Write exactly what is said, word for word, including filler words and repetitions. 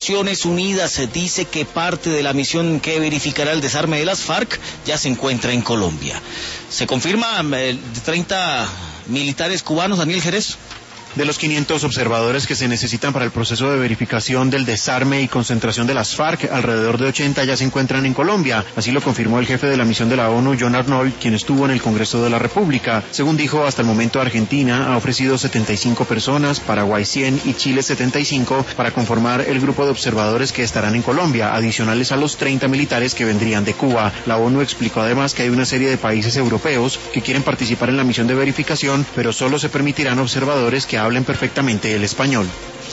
Naciones Unidas dice que parte de la misión que verificará el desarme de las FARC ya se encuentra en Colombia. ¿Se confirma eh, treinta militares cubanos, Daniel Jerez? De los quinientos observadores que se necesitan para el proceso de verificación del desarme y concentración de las FARC, alrededor de ochenta ya se encuentran en Colombia. Así lo confirmó el jefe de la misión de la ONU, John Arnold, quien estuvo en el Congreso de la República. Según dijo, hasta el momento Argentina ha ofrecido setenta y cinco personas, Paraguay cien y Chile setenta y cinco para conformar el grupo de observadores que estarán en Colombia, adicionales a los treinta militares que vendrían de Cuba. La ONU explicó además que hay una serie de países europeos que quieren participar en la misión de verificación, pero solo se permitirán observadores que hablen perfectamente el español.